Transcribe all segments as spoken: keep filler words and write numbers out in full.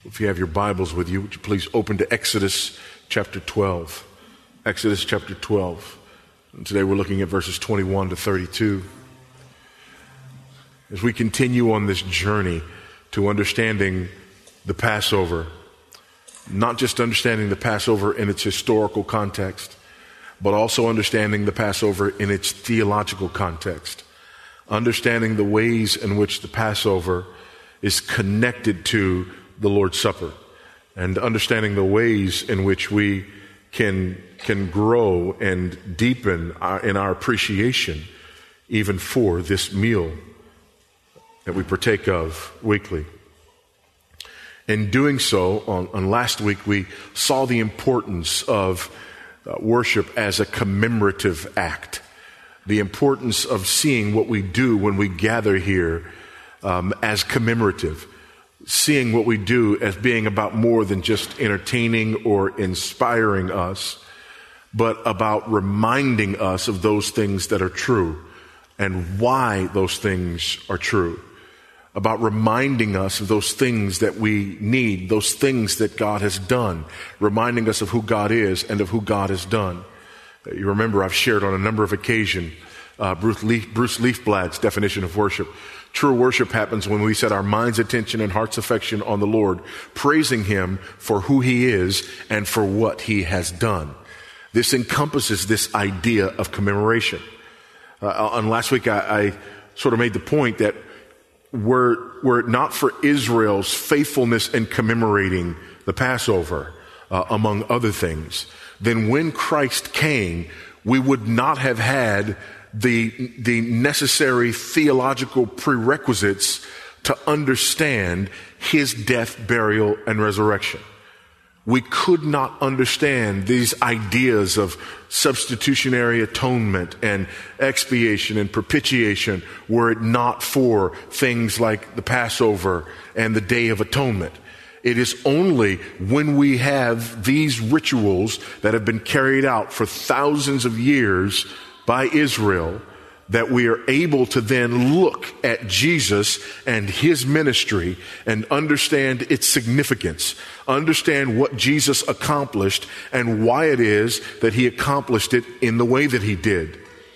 If you have your Bibles with you, would you please open to Exodus chapter twelve. Exodus chapter twelve. And today we're looking at verses twenty-one to thirty-two. As we continue on this journey to understanding the Passover, not just understanding the Passover in its historical context, but also understanding the Passover in its theological context, understanding the ways in which the Passover is connected to the Lord's Supper, and understanding the ways in which we can can grow and deepen our, in our appreciation even for this meal that we partake of weekly. In doing so, on, on last week we saw the importance of uh, worship as a commemorative act, the importance of seeing what we do when we gather here um, as commemorative, seeing what we do as being about more than just entertaining or inspiring us, but about reminding us of those things that are true and why those things are true, about reminding us of those things that we need, those things that God has done, reminding us of who God is and of who God has done. You remember I've shared on a number of occasions uh, Bruce, Leaf, Bruce Leafblad's definition of worship. True worship happens when we set our mind's attention and heart's affection on the Lord, praising Him for who He is and for what He has done. This encompasses this idea of commemoration. Uh, on last week, I, I sort of made the point that were, were it not for Israel's faithfulness in commemorating the Passover, uh, among other things, then when Christ came, we would not have had the the necessary theological prerequisites to understand His death, burial, and resurrection. We could not understand these ideas of substitutionary atonement and expiation and propitiation were it not for things like the Passover and the Day of Atonement. It is only when we have these rituals that have been carried out for thousands of years by Israel that we are able to then look at Jesus and His ministry and understand its significance, understand what Jesus accomplished and why it is that He accomplished it in the way that He did.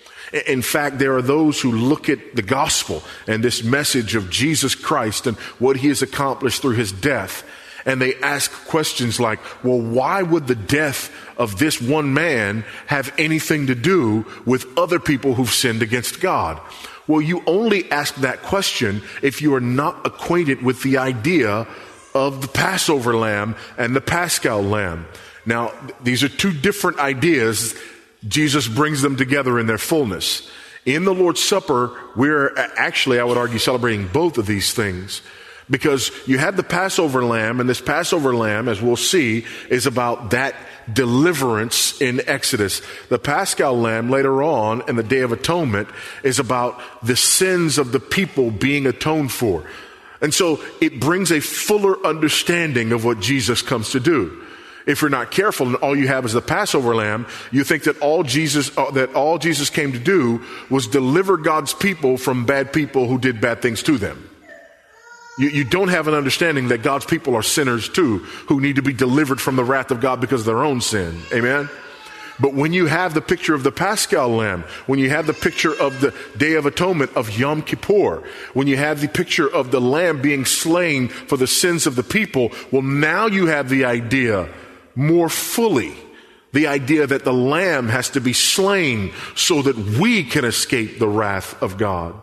In fact, there are those who look at the gospel and this message of Jesus Christ and what He has accomplished through His death, and they ask questions like, well, why would the death of this one man have anything to do with other people who've sinned against God? Well, you only ask that question if you are not acquainted with the idea of the Passover lamb and the Paschal lamb. Now, these are two different ideas. Jesus brings them together in their fullness. In the Lord's Supper, we're actually, I would argue, celebrating both of these things. Because you have the Passover lamb, and this Passover lamb, as we'll see, is about that deliverance in Exodus. The Paschal lamb later on in the Day of Atonement is about the sins of the people being atoned for. And so it brings a fuller understanding of what Jesus comes to do. If you're not careful and all you have is the Passover lamb, you think that all Jesus uh, that all Jesus came to do was deliver God's people from bad people who did bad things to them. You, you don't have an understanding that God's people are sinners too, who need to be delivered from the wrath of God because of their own sin. Amen? But when you have the picture of the Paschal lamb, when you have the picture of the Day of Atonement of Yom Kippur, when you have the picture of the lamb being slain for the sins of the people, well, now you have the idea more fully, the idea that the lamb has to be slain so that we can escape the wrath of God.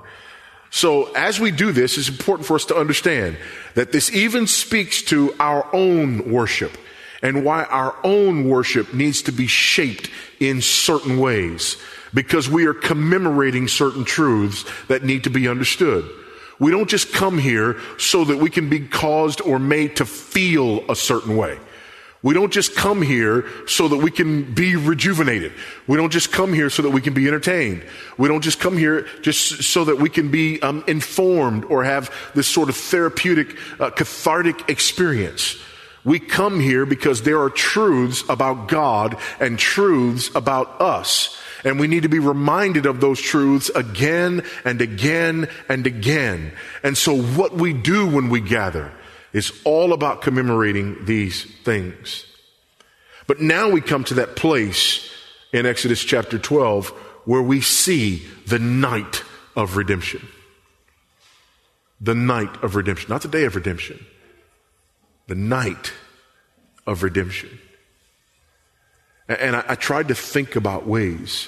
So as we do this, it's important for us to understand that this even speaks to our own worship and why our own worship needs to be shaped in certain ways, because we are commemorating certain truths that need to be understood. We don't just come here so that we can be caused or made to feel a certain way. We don't just come here so that we can be rejuvenated. We don't just come here so that we can be entertained. We don't just come here just so that we can be um, informed or have this sort of therapeutic, uh, cathartic experience. We come here because there are truths about God and truths about us. And we need to be reminded of those truths again and again and again. And so what we do when we gather, is all about commemorating these things. But now we come to that place in Exodus chapter twelve where we see the night of redemption. The night of redemption, not the day of redemption. The night of redemption. And I, I tried to think about ways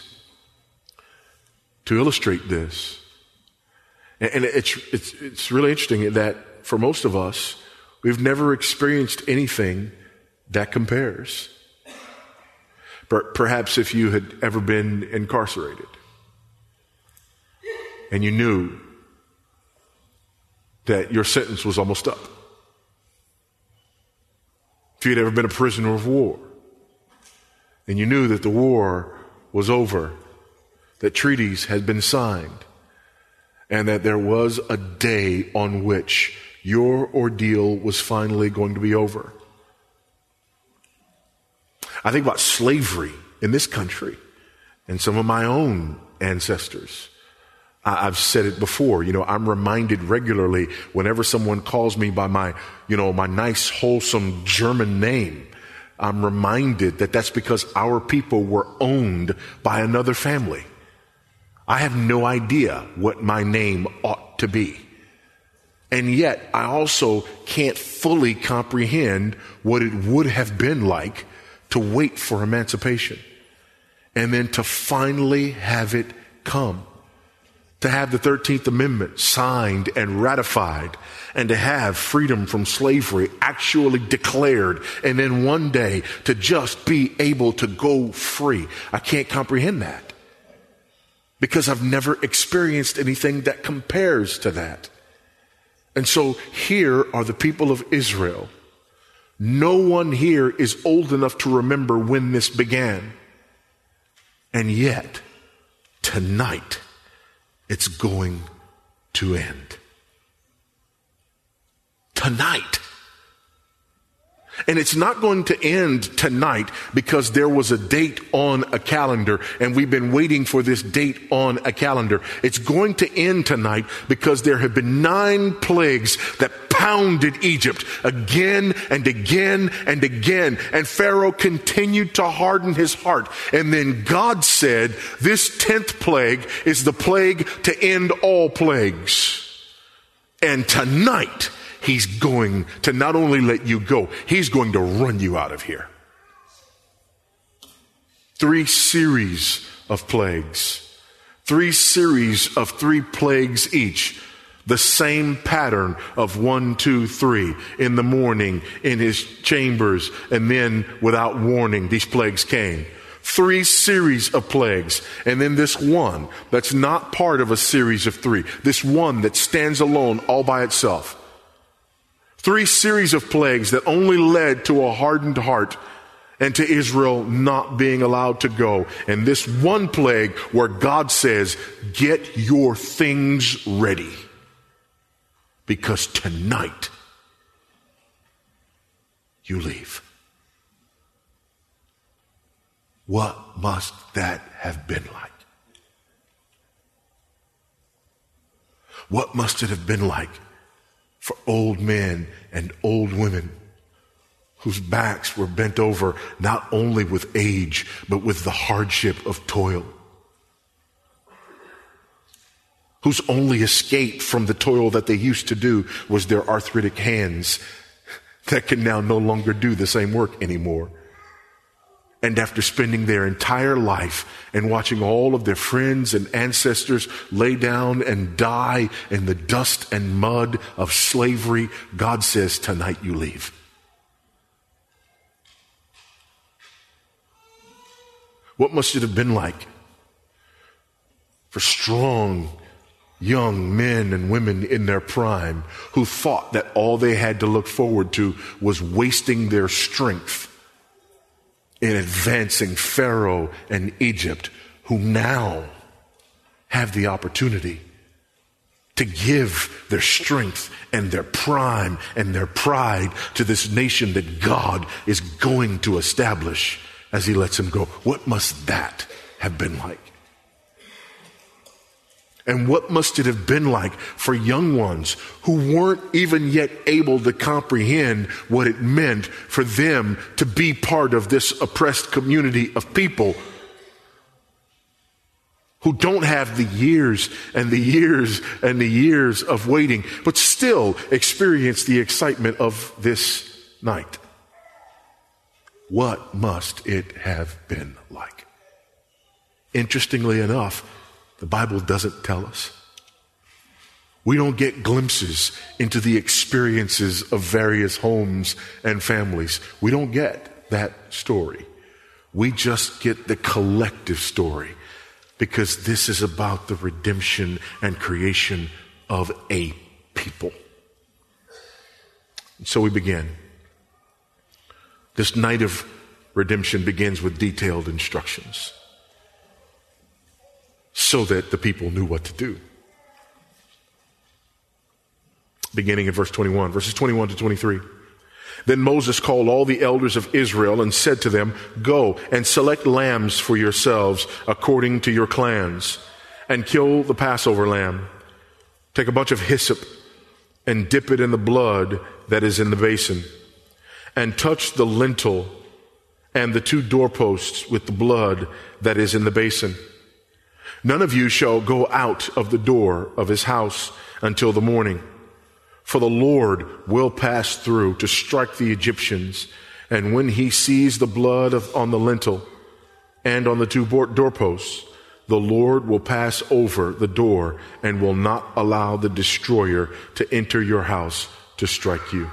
to illustrate this. And, and it's, it's, it's really interesting that for most of us, we've never experienced anything that compares. Perhaps if you had ever been incarcerated and you knew that your sentence was almost up. If you had ever been a prisoner of war and you knew that the war was over, that treaties had been signed, and that there was a day on which your ordeal was finally going to be over. I think about slavery in this country and some of my own ancestors. I've said it before, you know, I'm reminded regularly whenever someone calls me by my, you know, my nice, wholesome German name, I'm reminded that that's because our people were owned by another family. I have no idea what my name ought to be. And yet I also can't fully comprehend what it would have been like to wait for emancipation and then to finally have it come. To have the thirteenth Amendment signed and ratified, and to have freedom from slavery actually declared, and then one day to just be able to go free. I can't comprehend that because I've never experienced anything that compares to that. And so here are the people of Israel. No one here is old enough to remember when this began. And yet, tonight, it's going to end. Tonight. And it's not going to end tonight because there was a date on a calendar and we've been waiting for this date on a calendar. It's going to end tonight because there have been nine plagues that pounded Egypt again and again and again. And Pharaoh continued to harden his heart. And then God said, this tenth plague is the plague to end all plagues. And tonight, He's going to not only let you go, He's going to run you out of here. Three series of plagues. Three series of three plagues each. The same pattern of one, two, three. In the morning, in his chambers, and then without warning, these plagues came. Three series of plagues. And then this one that's not part of a series of three. This one that stands alone all by itself. Three series of plagues that only led to a hardened heart and to Israel not being allowed to go. And this one plague where God says, get your things ready. Because tonight you leave. What must that have been like? What must it have been like for old men and old women whose backs were bent over not only with age, but with the hardship of toil? Whose only escape from the toil that they used to do was their arthritic hands that can now no longer do the same work anymore. And after spending their entire life and watching all of their friends and ancestors lay down and die in the dust and mud of slavery, God says, tonight you leave. What must it have been like for strong young men and women in their prime who thought that all they had to look forward to was wasting their strength in advancing Pharaoh and Egypt, who now have the opportunity to give their strength and their prime and their pride to this nation that God is going to establish as He lets them go? What must that have been like? And what must it have been like for young ones who weren't even yet able to comprehend what it meant for them to be part of this oppressed community of people who don't have the years and the years and the years of waiting, but still experience the excitement of this night. What must it have been like? Interestingly enough, the Bible doesn't tell us. We don't get glimpses into the experiences of various homes and families. We don't get that story. We just get the collective story, because this is about the redemption and creation of a people. And so we begin. This night of redemption begins with detailed instructions so that the people knew what to do. Beginning in verse twenty-one, verses twenty-one to twenty-three. Then Moses called all the elders of Israel and said to them, "Go and select lambs for yourselves according to your clans, and kill the Passover lamb. Take a bunch of hyssop and dip it in the blood that is in the basin, and touch the lintel and the two doorposts with the blood that is in the basin. None of you shall go out of the door of his house until the morning. For the Lord will pass through to strike the Egyptians, and when he sees the blood of, on the lintel and on the two doorposts, the Lord will pass over the door and will not allow the destroyer to enter your house to strike you."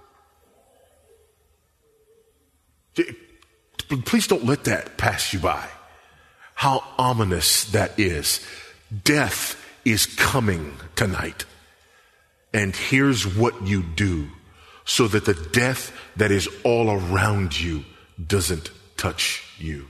Please don't let that pass you by. How ominous that is. Death is coming tonight. And here's what you do so that the death that is all around you doesn't touch you.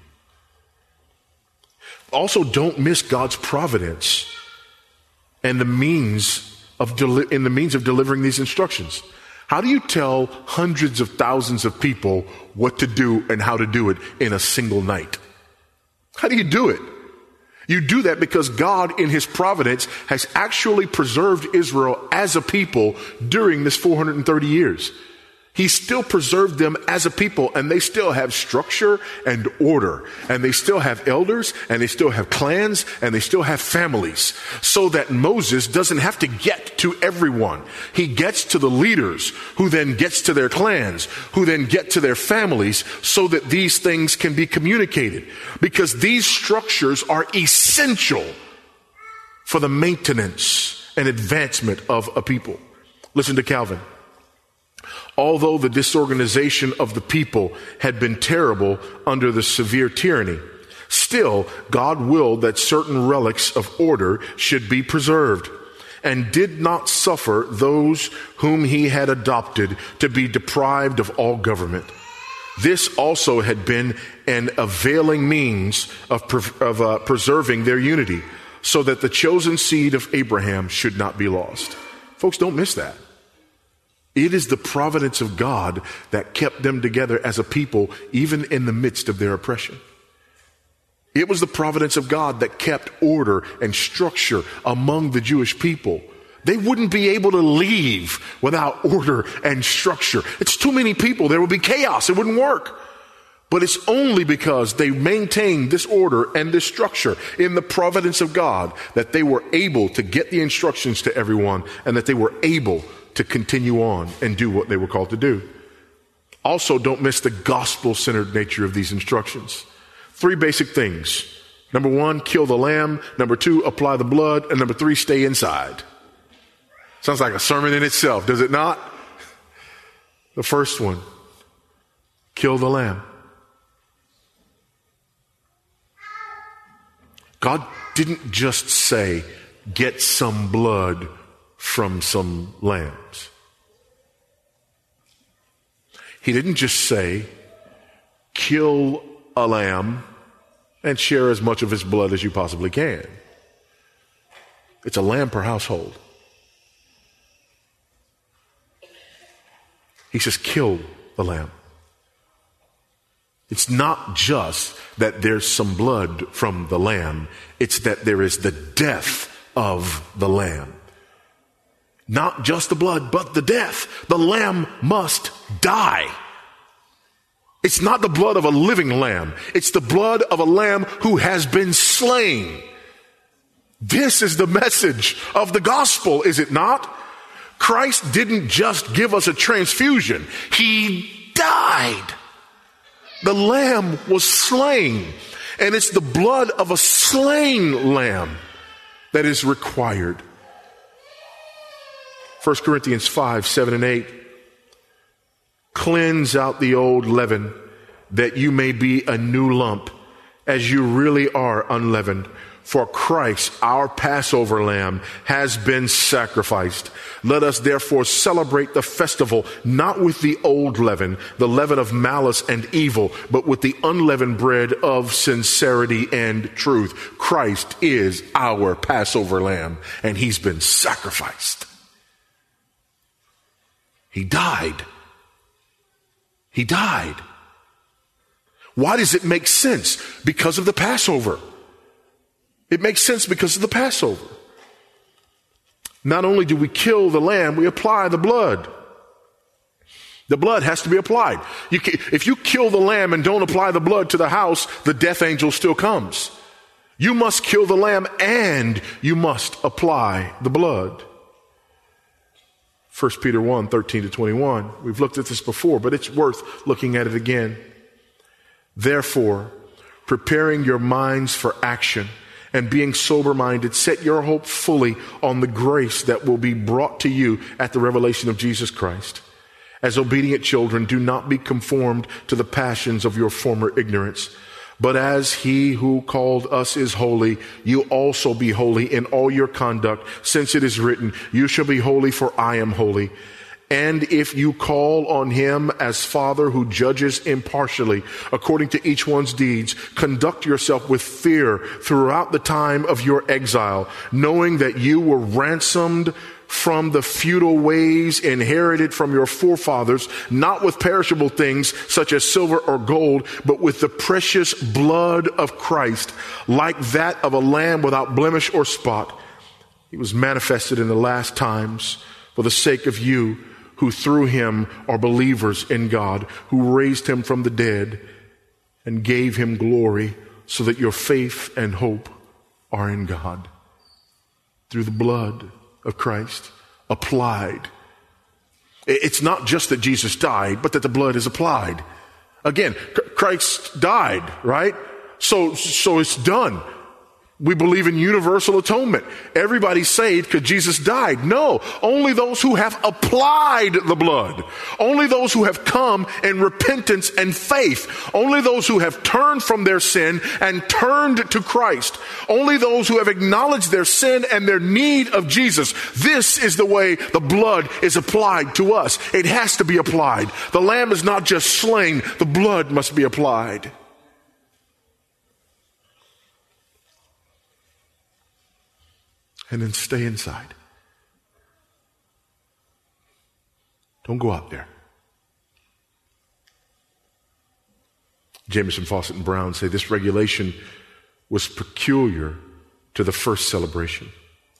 Also, don't miss God's providence and the means of deli- in the means of delivering these instructions. How do you tell hundreds of thousands of people what to do and how to do it in a single night? How do you do it? You do that because God, in his providence, has actually preserved Israel as a people during this four hundred thirty years. He still preserved them as a people, and they still have structure and order, and they still have elders, and they still have clans, and they still have families, so that Moses doesn't have to get to everyone. He gets to the leaders, who then gets to their clans, who then get to their families, so that these things can be communicated, because these structures are essential for the maintenance and advancement of a people. Listen to Calvin. Although the disorganization of the people had been terrible under the severe tyranny, still God willed that certain relics of order should be preserved, and did not suffer those whom he had adopted to be deprived of all government. This also had been an availing means of, pre- of uh, preserving their unity, so that the chosen seed of Abraham should not be lost. Folks, don't miss that. It is the providence of God that kept them together as a people, even in the midst of their oppression. It was the providence of God that kept order and structure among the Jewish people. They wouldn't be able to leave without order and structure. It's too many people. There would be chaos. It wouldn't work. But it's only because they maintained this order and this structure in the providence of God that they were able to get the instructions to everyone, and that they were able to continue on and do what they were called to do. Also, don't miss the gospel-centered nature of these instructions. Three basic things. Number one, kill the lamb. Number two, apply the blood. And number three, stay inside. Sounds like a sermon in itself, does it not? The first one, kill the lamb. God didn't just say, get some blood from some lambs. He didn't just say, kill a lamb and share as much of his blood as you possibly can. It's a lamb per household. He says, kill the lamb. It's not just that there's some blood from the lamb. It's that there is the death of the Lamb. Not just the blood, but the death. The lamb must die. It's not the blood of a living lamb. It's the blood of a lamb who has been slain. This is the message of the gospel, is it not? Christ didn't just give us a transfusion. He died. The lamb was slain. And it's the blood of a slain lamb that is required. First Corinthians five, seven and eight. Cleanse out the old leaven, that you may be a new lump, as you really are unleavened. For Christ, our Passover lamb, has been sacrificed. Let us therefore celebrate the festival, not with the old leaven, the leaven of malice and evil, but with the unleavened bread of sincerity and truth. Christ is our Passover lamb, and he's been sacrificed. He died. He died. Why does it make sense? Because of the Passover. It makes sense because of the Passover. Not only do we kill the lamb, we apply the blood. The blood has to be applied. You can, if you kill the lamb and don't apply the blood to the house, the death angel still comes. You must kill the lamb and you must apply the blood. First Peter one, thirteen to twenty-one. We've looked at this before, but it's worth looking at it again. Therefore, preparing your minds for action and being sober-minded, set your hope fully on the grace that will be brought to you at the revelation of Jesus Christ. As obedient children, do not be conformed to the passions of your former ignorance. But as he who called us is holy, you also be holy in all your conduct, since it is written, you shall be holy, for I am holy. And if you call on him as Father who judges impartially according to each one's deeds, conduct yourself with fear throughout the time of your exile, knowing that you were ransomed from the futile ways inherited from your forefathers, not with perishable things such as silver or gold, but with the precious blood of Christ, like that of a lamb without blemish or spot. He was manifested in the last times for the sake of you, who through him are believers in God, who raised him from the dead and gave him glory, so that your faith and hope are in God. Through the blood of Christ applied. It's not just that Jesus died, but that the blood is applied. Again, Christ died, right? So, so it's done. We believe in universal atonement. Everybody's saved because Jesus died. No, only those who have applied the blood. Only those who have come in repentance and faith. Only those who have turned from their sin and turned to Christ. Only those who have acknowledged their sin and their need of Jesus. This is the way the blood is applied to us. It has to be applied. The lamb is not just slain. The blood must be applied. And then stay inside. Don't go out there. Jameson, Fawcett, and Brown say this regulation was peculiar to the first celebration.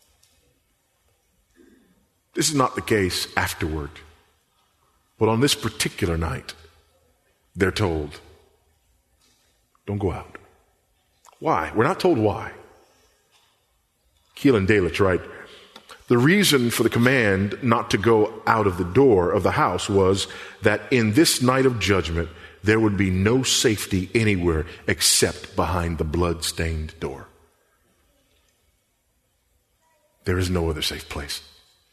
This is not the case afterward. But on this particular night, they're told, don't go out. Why? We're not told why. Keelan Delitzsch, right? The reason for the command not to go out of the door of the house was that in this night of judgment, there would be no safety anywhere except behind the blood-stained door. There is no other safe place.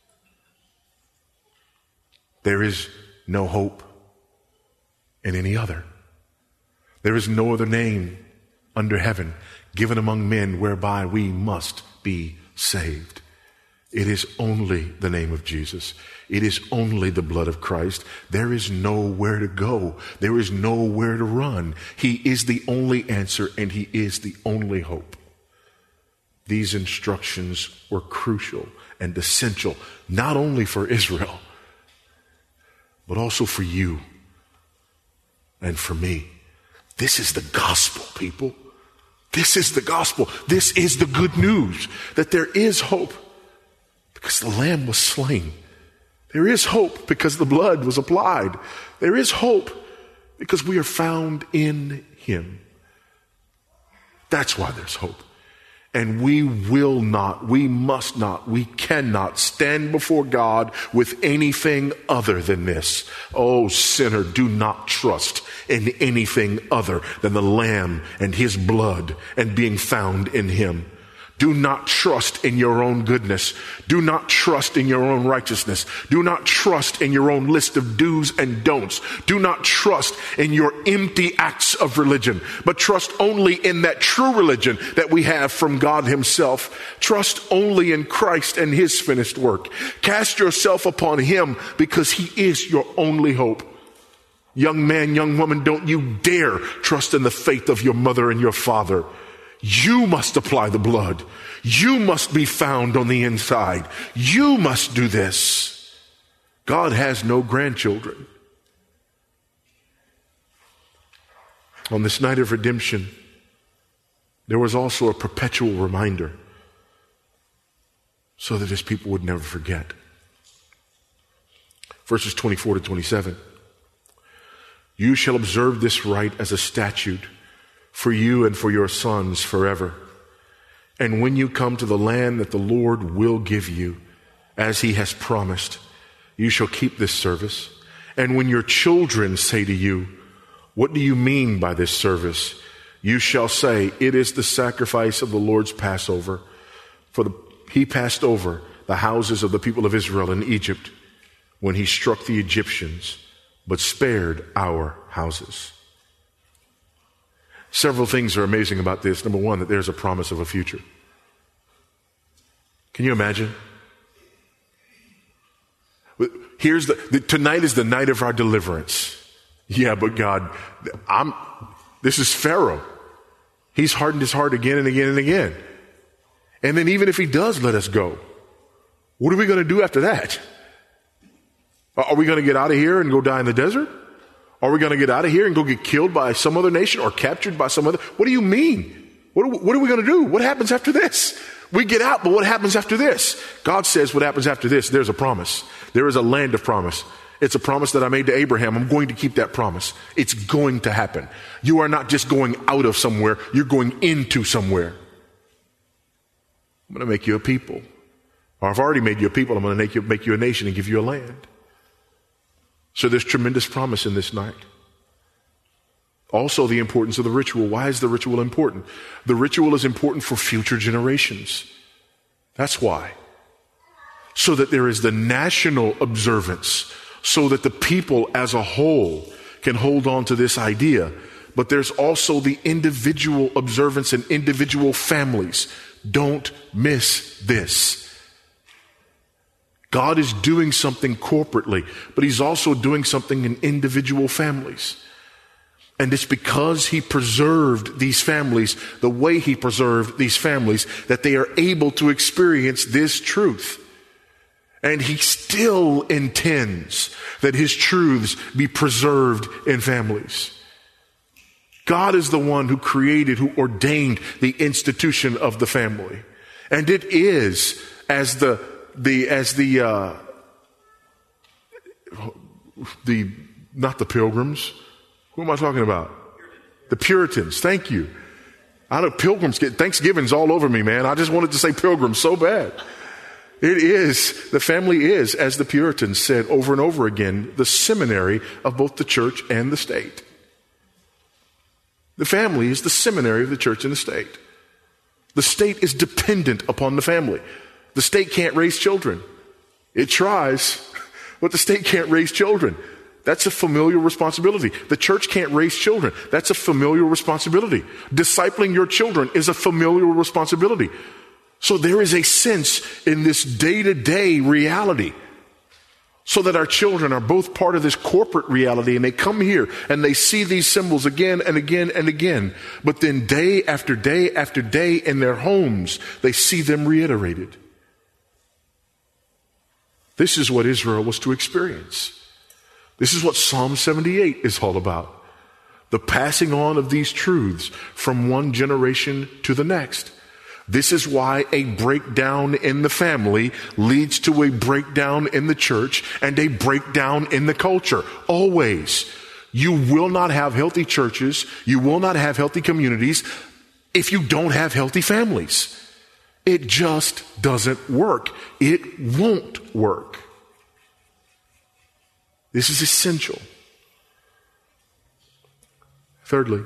There is no hope in any other. There is no other name under heaven given among men whereby we must be saved. It is only the name of Jesus. It is only the blood of Christ. There is nowhere to go. There is nowhere to run. He is the only answer and he is the only hope. These instructions were crucial and essential, not only for Israel, but also for you and for me. This is the gospel, people. This is the gospel. This is the good news, that there is hope because the Lamb was slain. There is hope because the blood was applied. There is hope because we are found in him. That's why there's hope. And we will not, we must not, we cannot stand before God with anything other than this. Oh, sinner, do not trust in anything other than the Lamb and his blood and being found in him. Do not trust in your own goodness. Do not trust in your own righteousness. Do not trust in your own list of do's and don'ts. Do not trust in your empty acts of religion, but trust only in that true religion that we have from God himself. Trust only in Christ and his finished work. Cast yourself upon him because he is your only hope. Young man, young woman, don't you dare trust in the faith of your mother and your father. You must apply the blood. You must be found on the inside. You must do this. God has no grandchildren. On this night of redemption, there was also a perpetual reminder so that his people would never forget. Verses twenty-four to twenty-seven. You shall observe this rite as a statute for you and for your sons forever. And when you come to the land that the Lord will give you, as he has promised, you shall keep this service. And when your children say to you, what do you mean by this service? You shall say, it is the sacrifice of the Lord's Passover. For the, he passed over the houses of the people of Israel in Egypt when he struck the Egyptians, but spared our houses. Several things are amazing about this. Number one, that there's a promise of a future. Can you imagine? Here's the, the tonight is the night of our deliverance. Yeah, but God, I'm, this is Pharaoh. He's hardened his heart again and again and again. And then even if he does let us go, what are we going to do after that? Are we going to get out of here and go die in the desert? Are we going to get out of here and go get killed by some other nation or captured by some other? What do you mean? What are, what are we going to do? What happens after this? We get out, but what happens after this? God says what happens after this. There's a promise. There is a land of promise. It's a promise that I made to Abraham. I'm going to keep that promise. It's going to happen. You are not just going out of somewhere. You're going into somewhere. I'm going to make you a people. Or I've already made you a people. I'm going to make you, make you a nation and give you a land. So there's tremendous promise in this night. Also, the importance of the ritual. Why is the ritual important? The ritual is important for future generations. That's why. So that there is the national observance, so that the people as a whole can hold on to this idea. But there's also the individual observance and individual families. Don't miss this. God is doing something corporately, but he's also doing something in individual families. And it's because he preserved these families the way he preserved these families that they are able to experience this truth. And he still intends that his truths be preserved in families. God is the one who created, who ordained the institution of the family. And it is as the The, as the, uh, the, not the Pilgrims. Who am I talking about? The Puritans. Thank you. I know Pilgrims get, Thanksgiving's all over me, man. I just wanted to say Pilgrims so bad. It is, the family is, as the Puritans said over and over again, the seminary of both the church and the state. The family is the seminary of the church and the state. The state is dependent upon the family. The state can't raise children. It tries, but the state can't raise children. That's a familial responsibility. The church can't raise children. That's a familial responsibility. Discipling your children is a familial responsibility. So there is a sense in this day-to-day reality so that our children are both part of this corporate reality, and they come here and they see these symbols again and again and again. But then day after day after day in their homes, they see them reiterated. This is what Israel was to experience. This is what Psalm seventy-eight is all about. the passing on of these truths from one generation to the next. This is why a breakdown in the family leads to a breakdown in the church and a breakdown in the culture. Always. You will not have healthy churches. You will not have healthy communities if you don't have healthy families. It just doesn't work. It won't work. This is essential. Thirdly,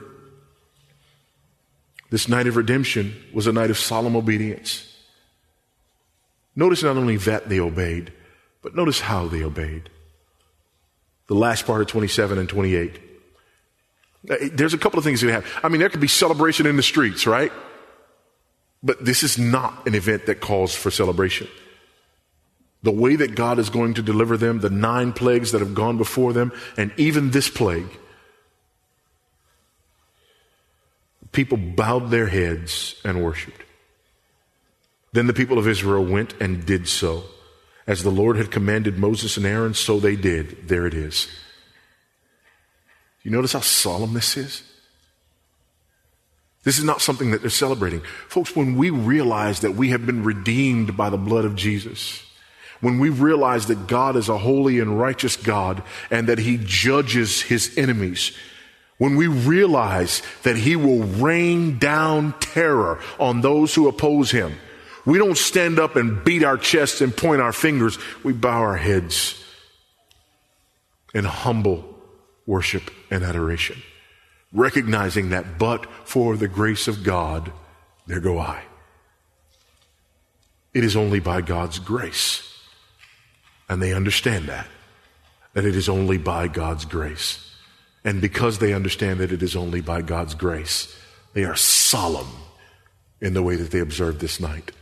this night of redemption was a night of solemn obedience. Notice not only that they obeyed, but notice how they obeyed. The last part of twenty-seven and twenty-eight. There's a couple of things that happen. I mean, there could be celebration in the streets, right? But this is not an event that calls for celebration. The way that God is going to deliver them, the nine plagues that have gone before them, and even this plague, people bowed their heads and worshiped. Then the people of Israel went and did so. As the Lord had commanded Moses and Aaron, so they did. There it is. You notice how solemn this is? This is not something that they're celebrating. Folks, when we realize that we have been redeemed by the blood of Jesus, when we realize that God is a holy and righteous God and that he judges his enemies, when we realize that he will rain down terror on those who oppose him, we don't stand up and beat our chests and point our fingers. We bow our heads in humble worship and adoration, recognizing that but for the grace of God, there go I. It is only by God's grace. And they understand that, that it is only by God's grace. And because they understand that it is only by God's grace, they are solemn in the way that they observe this night.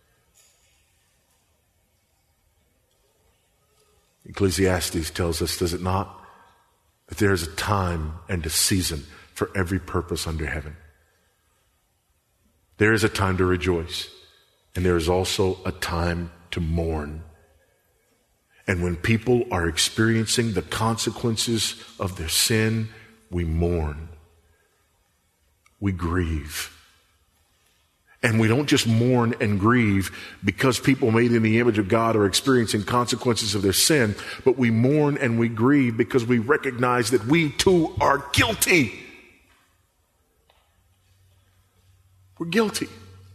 Ecclesiastes tells us, does it not, that there is a time and a season for every purpose under heaven. There is a time to rejoice, and there is also a time to mourn. And when people are experiencing the consequences of their sin, we mourn. We grieve. And we don't just mourn and grieve because people made in the image of God are experiencing consequences of their sin, but we mourn and we grieve because we recognize that we too are guilty. We're guilty.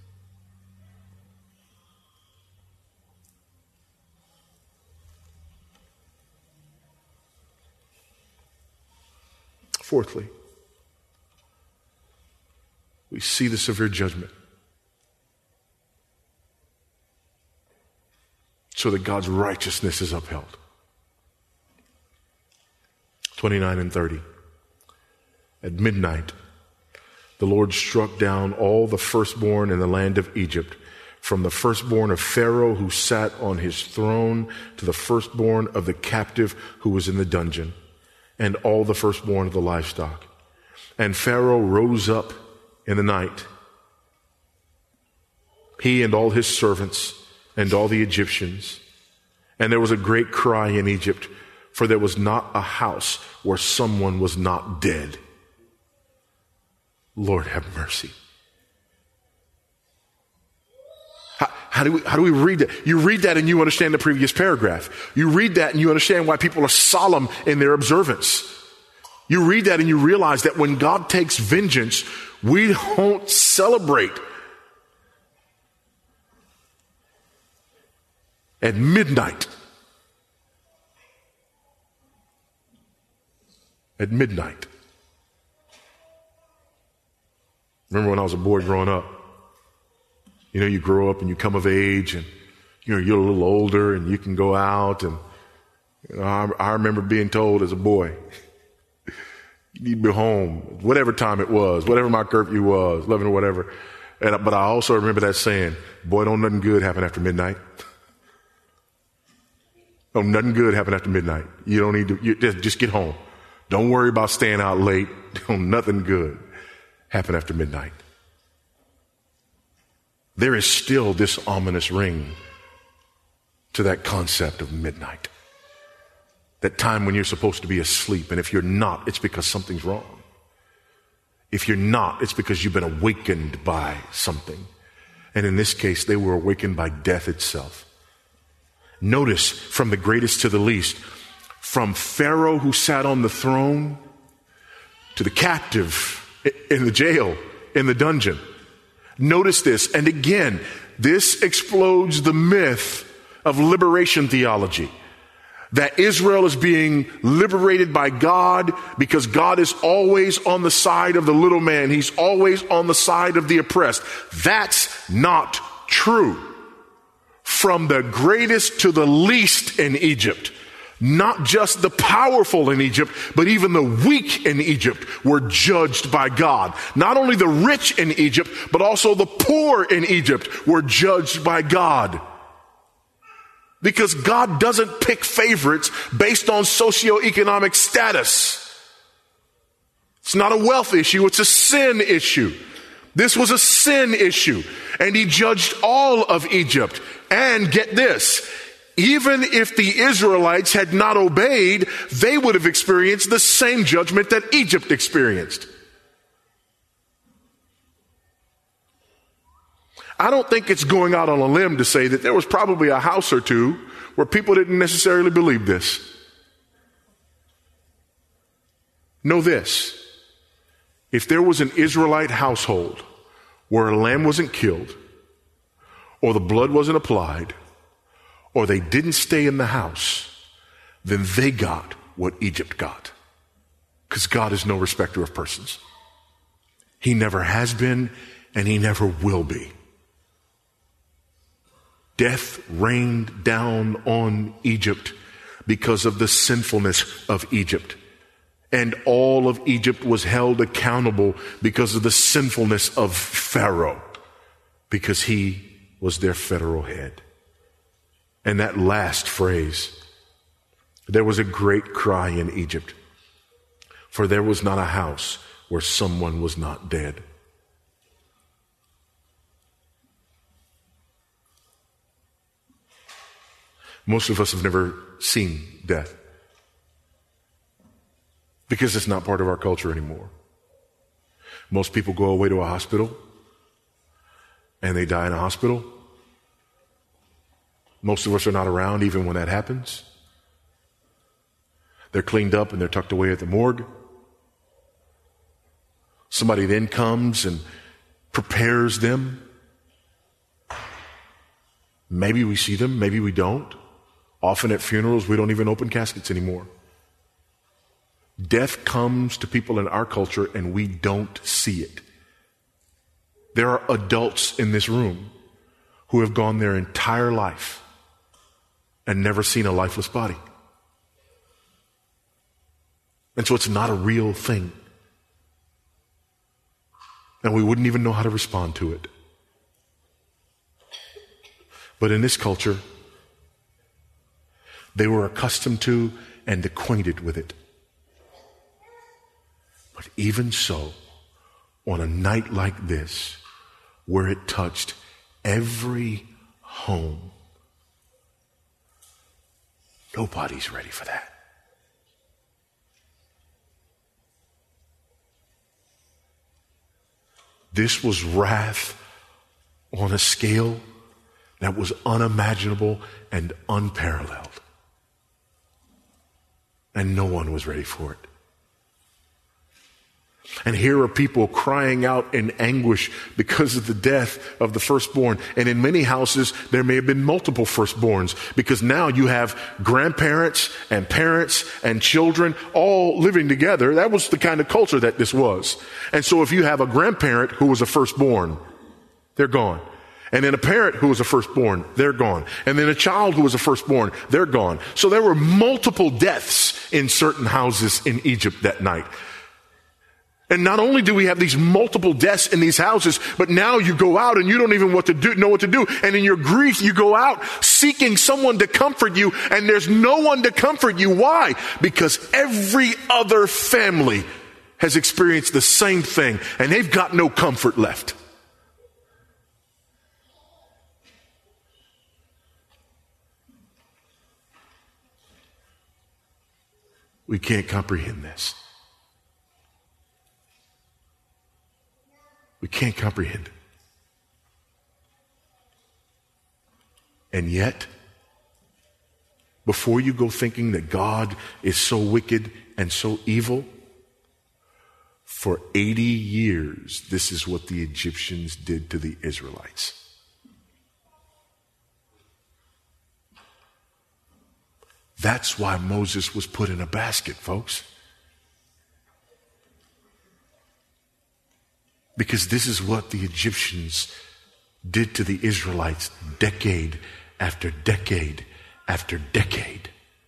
Fourthly, we see the severe judgment so that God's righteousness is upheld. twenty-nine and thirty. At midnight, the Lord struck down all the firstborn in the land of Egypt, from the firstborn of Pharaoh who sat on his throne to the firstborn of the captive who was in the dungeon, and all the firstborn of the livestock. And Pharaoh rose up in the night, he and all his servants and all the Egyptians. And there was a great cry in Egypt, for there was not a house where someone was not dead. Lord, have mercy. How, how do we, how do we read that? You read that and you understand the previous paragraph. You read that and you understand why people are solemn in their observance. You read that and you realize that when God takes vengeance, we don't celebrate. At midnight. At midnight. Remember when I was a boy growing up? You know, you grow up and you come of age and, you know, you're a little older and you can go out and, you know, I, I remember being told as a boy, you need to be home, whatever time it was, whatever my curfew was, eleven or whatever. And, but I also remember that saying, boy, don't nothing good happen after midnight. Don't nothing good happen after midnight. You don't need to, you just, just get home. Don't worry about staying out late. Don't nothing good happen after midnight. There is still this ominous ring to that concept of midnight. That time when you're supposed to be asleep, and if you're not, it's because something's wrong. If you're not, it's because you've been awakened by something. And in this case, they were awakened by death itself. Notice, from the greatest to the least, from Pharaoh who sat on the throne to the captive in the jail, in the dungeon. Notice this. And again, this explodes the myth of liberation theology. That Israel is being liberated by God because God is always on the side of the little man. He's always on the side of the oppressed. That's not true. From the greatest to the least in Egypt, not just the powerful in Egypt, but even the weak in Egypt were judged by God. Not only the rich in Egypt, but also the poor in Egypt were judged by God. Because God doesn't pick favorites based on socioeconomic status. It's not a wealth issue, it's a sin issue. This was a sin issue. And he judged all of Egypt. And get this, even if the Israelites had not obeyed, they would have experienced the same judgment that Egypt experienced. I don't think it's going out on a limb to say that there was probably a house or two where people didn't necessarily believe this. Know this. If there was an Israelite household where a lamb wasn't killed, or the blood wasn't applied, or they didn't stay in the house, then they got what Egypt got. Because God is no respecter of persons. He never has been, and he never will be. Death rained down on Egypt because of the sinfulness of Egypt. And all of Egypt was held accountable because of the sinfulness of Pharaoh, because he was their federal head. And that last phrase, there was a great cry in Egypt, for there was not a house where someone was not dead. Most of us have never seen death because it's not part of our culture anymore. Most people go away to a hospital and they die in a hospital. Most of us are not around even when that happens. They're cleaned up and they're tucked away at the morgue. Somebody then comes and prepares them. Maybe we see them, maybe we don't. Often at funerals, we don't even open caskets anymore. Death comes to people in our culture and we don't see it. There are adults in this room who have gone their entire life and never seen a lifeless body. And so it's not a real thing. And we wouldn't even know how to respond to it. But in this culture, they were accustomed to and acquainted with it. But even so, on a night like this, where it touched every home, nobody's ready for that. This was wrath on a scale that was unimaginable and unparalleled. And no one was ready for it. And here are people crying out in anguish because of the death of the firstborn. And in many houses, there may have been multiple firstborns, because now you have grandparents and parents and children all living together. That was the kind of culture that this was. And so if you have a grandparent who was a firstborn, they're gone. And then a parent who was a firstborn, they're gone. And then a child who was a firstborn, they're gone. So there were multiple deaths in certain houses in Egypt that night. And not only do we have these multiple deaths in these houses, but now you go out and you don't even what to do, know what to do. And in your grief, you go out seeking someone to comfort you, and there's no one to comfort you. Why? Because every other family has experienced the same thing, and they've got no comfort left. We can't comprehend this. We can't comprehend it. And yet, before you go thinking that God is so wicked and so evil, for eighty years, this is what the Egyptians did to the Israelites. That's why Moses was put in a basket, folks. Because this is what the Egyptians did to the Israelites decade after decade after decade.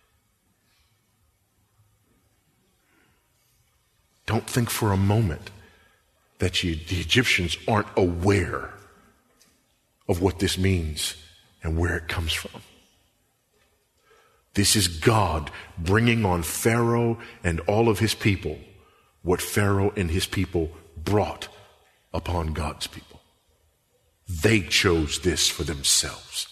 Don't think for a moment that you, the Egyptians aren't aware of what this means and where it comes from. This is God bringing on Pharaoh and all of his people what Pharaoh and his people brought upon God's people. They chose this for themselves.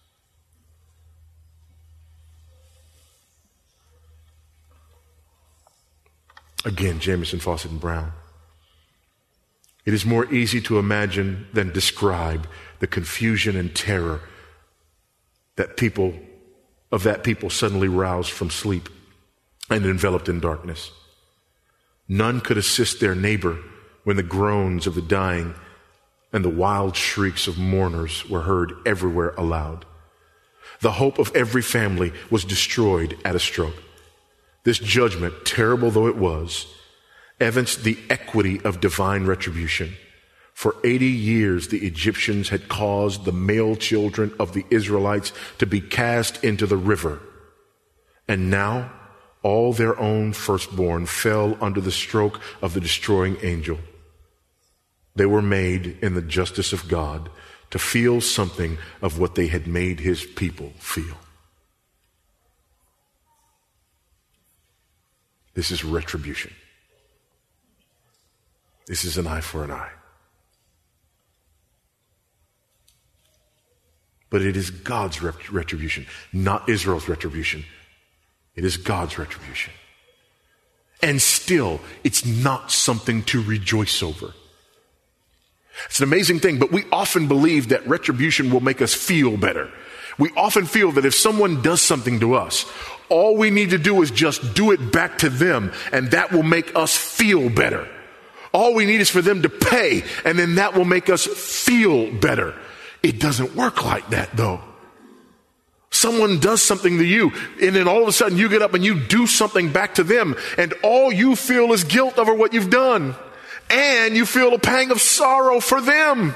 Again, Jamieson, Fausset, and Brown. It is more easy to imagine than describe the confusion and terror that people of that people suddenly roused from sleep and enveloped in darkness. None could assist their neighbor when the groans of the dying and the wild shrieks of mourners were heard everywhere aloud. The hope of every family was destroyed at a stroke. This judgment, terrible though it was, evinced the equity of divine retribution. For eighty years, the Egyptians had caused the male children of the Israelites to be cast into the river. And now, all their own firstborn fell under the stroke of the destroying angel. They were made in the justice of God to feel something of what they had made his people feel. This is retribution. This is an eye for an eye. But it is God's retribution, not Israel's retribution. It is God's retribution. And still, it's not something to rejoice over. It's an amazing thing, but we often believe that retribution will make us feel better. We often feel that if someone does something to us, all we need to do is just do it back to them, and that will make us feel better. All we need is for them to pay, and then that will make us feel better. It doesn't work like that, though. Someone does something to you, and then all of a sudden you get up and you do something back to them, and all you feel is guilt over what you've done. And you feel a pang of sorrow for them.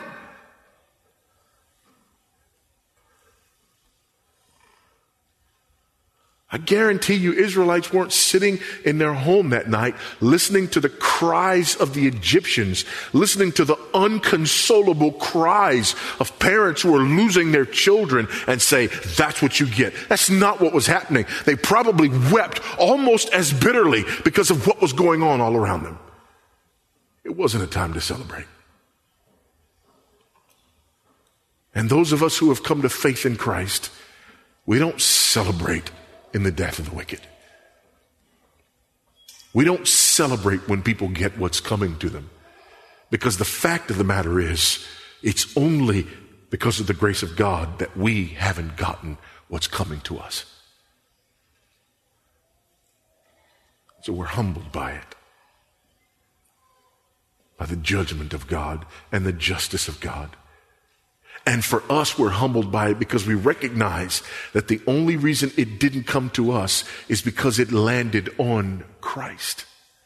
I guarantee you Israelites weren't sitting in their home that night listening to the cries of the Egyptians, listening to the unconsolable cries of parents who are losing their children and say, that's what you get. That's not what was happening. They probably wept almost as bitterly because of what was going on all around them. It wasn't a time to celebrate. And those of us who have come to faith in Christ, we don't celebrate in the death of the wicked. We don't celebrate when people get what's coming to them. Because the fact of the matter is, it's only because of the grace of God that we haven't gotten what's coming to us. So we're humbled by it. By the judgment of God and the justice of God. And for us, we're humbled by it because we recognize that the only reason it didn't come to us is because it landed on Christ.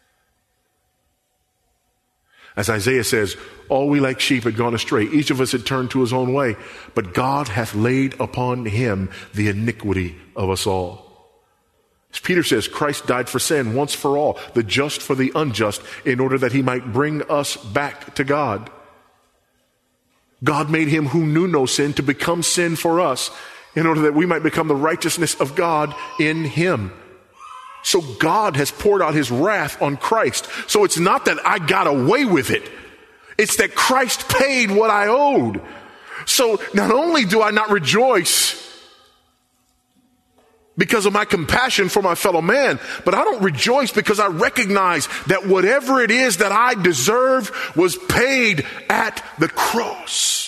As Isaiah says, all we like sheep had gone astray. Each of us had turned to his own way. But God hath laid upon him the iniquity of us all. As Peter says, Christ died for sin once for all, the just for the unjust, in order that he might bring us back to God. God made him who knew no sin to become sin for us, in order that we might become the righteousness of God in him. So God has poured out his wrath on Christ. So it's not that I got away with it. It's that Christ paid what I owed. So not only do I not rejoice because of my compassion for my fellow man, but I don't rejoice because I recognize that whatever it is that I deserve was paid at the cross.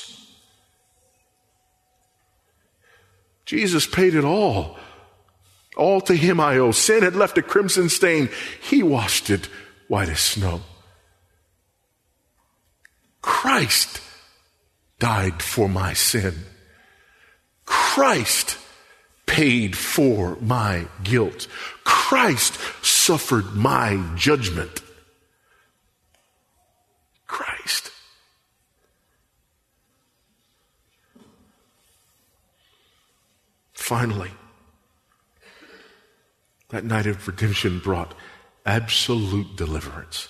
Jesus paid it all. All to him I owe. Sin had left a crimson stain. He washed it white as snow. Christ died for my sin. Christ paid for my guilt. Christ suffered my judgment. Christ. Finally, that night of redemption brought absolute deliverance.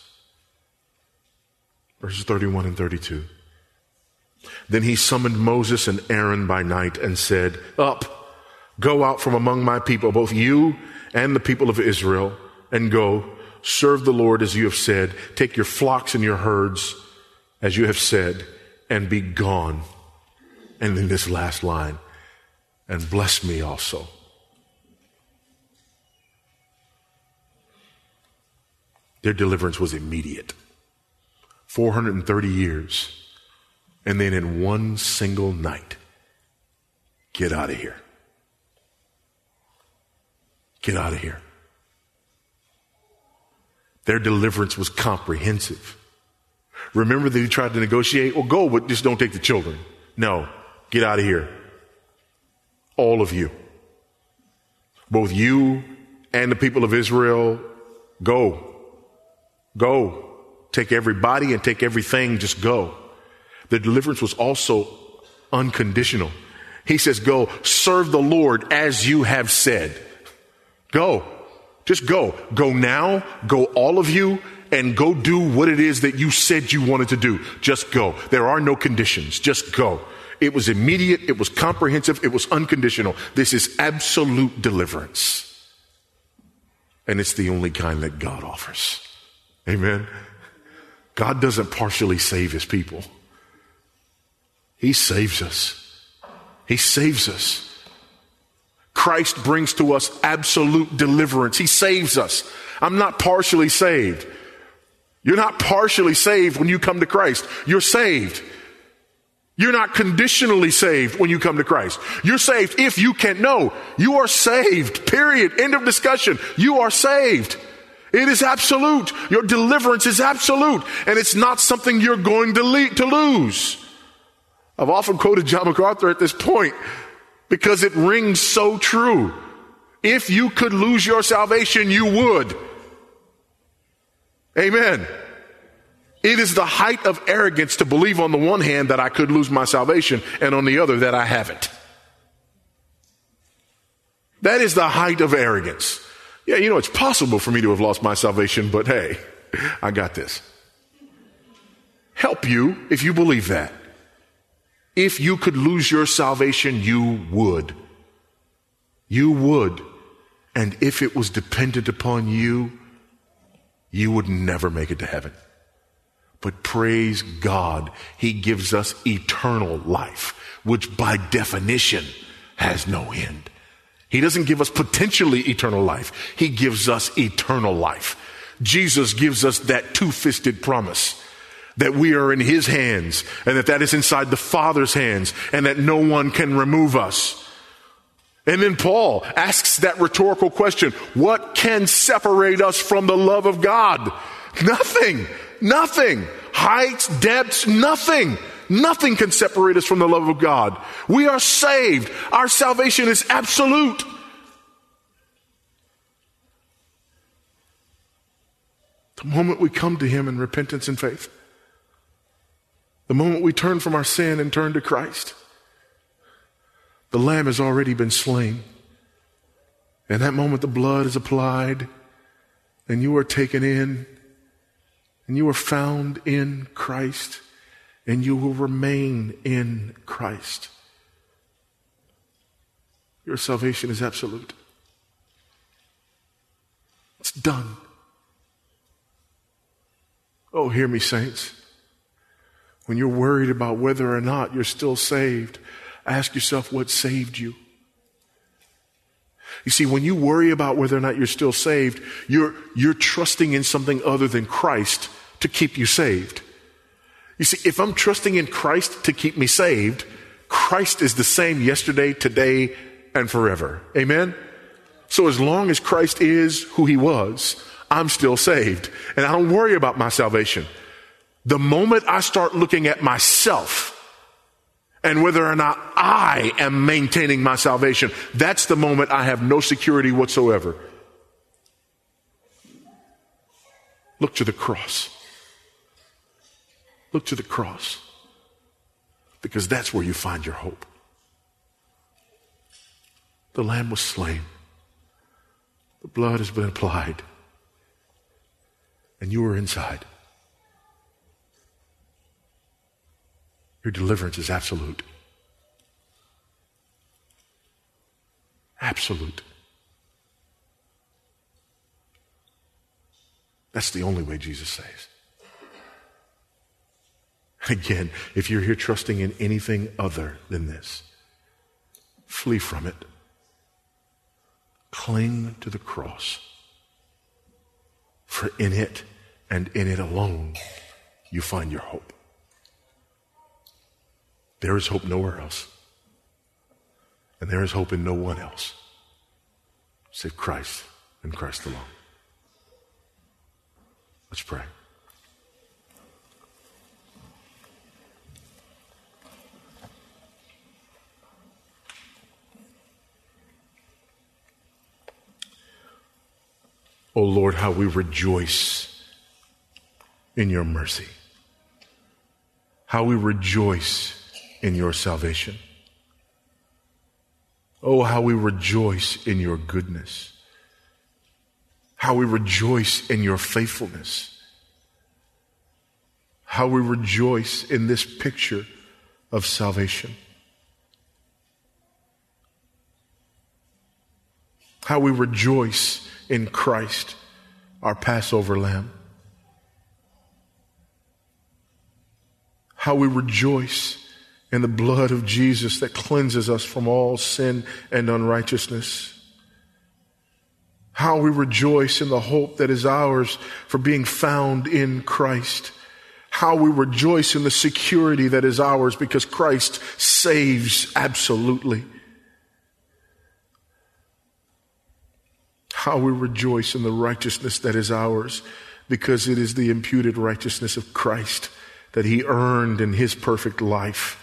Verses thirty-one and thirty-two. Then he summoned Moses and Aaron by night and said, "Up, go out from among my people, both you and the people of Israel, and go, serve the Lord as you have said. Take your flocks and your herds as you have said, and be gone." And then this last line, "and bless me also." Their deliverance was immediate. four hundred thirty years. And then in one single night, get out of here. Get out of here. Their deliverance was comprehensive. Remember that he tried to negotiate? Well, go, but just don't take the children. No, get out of here. All of you. Both you and the people of Israel, go. Go. Take everybody and take everything, just go. The deliverance was also unconditional. He says, go, serve the Lord as you have said. Go. Just go. Go now. Go all of you, and go do what it is that you said you wanted to do. Just go. There are no conditions. Just go. It was immediate. It was comprehensive. It was unconditional. This is absolute deliverance. And it's the only kind that God offers. Amen. God doesn't partially save his people. He saves us. He saves us. Christ brings to us absolute deliverance. He saves us. I'm not partially saved. You're not partially saved when you come to Christ. You're saved. You're not conditionally saved when you come to Christ. You're saved if you can. No, you are saved. Period. End of discussion. You are saved. It is absolute. Your deliverance is absolute. And it's not something you're going to, le- to lose. I've often quoted John MacArthur at this point because it rings so true. If you could lose your salvation, you would. Amen. It is the height of arrogance to believe on the one hand that I could lose my salvation and on the other that I haven't. That is the height of arrogance. Yeah, you know, it's possible for me to have lost my salvation, but hey, I got this. Help you if you believe that. If you could lose your salvation, you would. You would. And if it was dependent upon you, you would never make it to heaven. But praise God, he gives us eternal life, which by definition has no end. He doesn't give us potentially eternal life. He gives us eternal life. Jesus gives us that two-fisted promise that we are in his hands and that that is inside the Father's hands and that no one can remove us. And then Paul asks that rhetorical question, what can separate us from the love of God? Nothing, nothing. Heights, depths, nothing. Nothing can separate us from the love of God. We are saved. Our salvation is absolute. The moment we come to him in repentance and faith, the moment we turn from our sin and turn to Christ, the Lamb has already been slain. In that moment, the blood is applied, and you are taken in, and you are found in Christ, and you will remain in Christ. Your salvation is absolute. It's done. Oh, hear me, saints. When you're worried about whether or not you're still saved, ask yourself what saved you. You see, when you worry about whether or not you're still saved, you're, you're trusting in something other than Christ to keep you saved. You see, if I'm trusting in Christ to keep me saved, Christ is the same yesterday, today, and forever. Amen? So as long as Christ is who he was, I'm still saved. And I don't worry about my salvation. The moment I start looking at myself and whether or not I am maintaining my salvation, that's the moment I have no security whatsoever. Look to the cross. Look to the cross. Because that's where you find your hope. The Lamb was slain. The blood has been applied. And you are inside. Your deliverance is absolute. Absolute. That's the only way Jesus saves. Again, if you're here trusting in anything other than this, flee from it. Cling to the cross. For in it and in it alone, you find your hope. There is hope nowhere else. And there is hope in no one else, save Christ and Christ alone. Let's pray. Oh Lord, how we rejoice in your mercy. How we rejoice in your salvation. Oh, how we rejoice in your goodness. How we rejoice in your faithfulness. How we rejoice in this picture of salvation. How we rejoice in Christ, our Passover lamb. How we rejoice in the blood of Jesus that cleanses us from all sin and unrighteousness. How we rejoice in the hope that is ours for being found in Christ. How we rejoice in the security that is ours because Christ saves absolutely. How we rejoice in the righteousness that is ours because it is the imputed righteousness of Christ that he earned in his perfect life.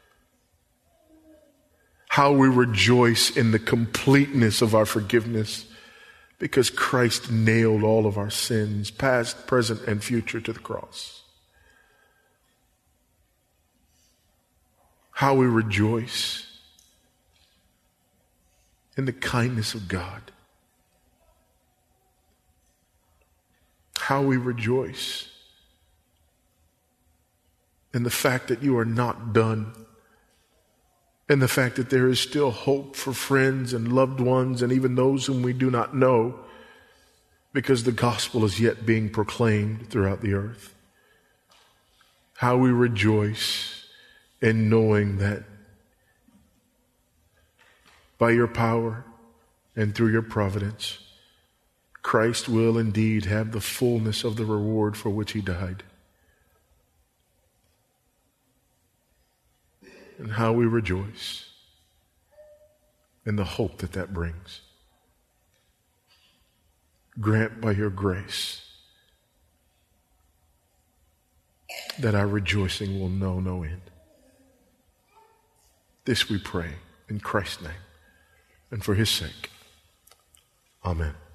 How we rejoice in the completeness of our forgiveness because Christ nailed all of our sins, past, present, and future, to the cross. How we rejoice in the kindness of God. How we rejoice in the fact that you are not done. And the fact that there is still hope for friends and loved ones and even those whom we do not know, because the gospel is yet being proclaimed throughout the earth. How we rejoice in knowing that by your power and through your providence, Christ will indeed have the fullness of the reward for which he died. And how we rejoice in the hope that that brings. Grant by your grace that our rejoicing will know no end. This we pray in Christ's name and for his sake. Amen.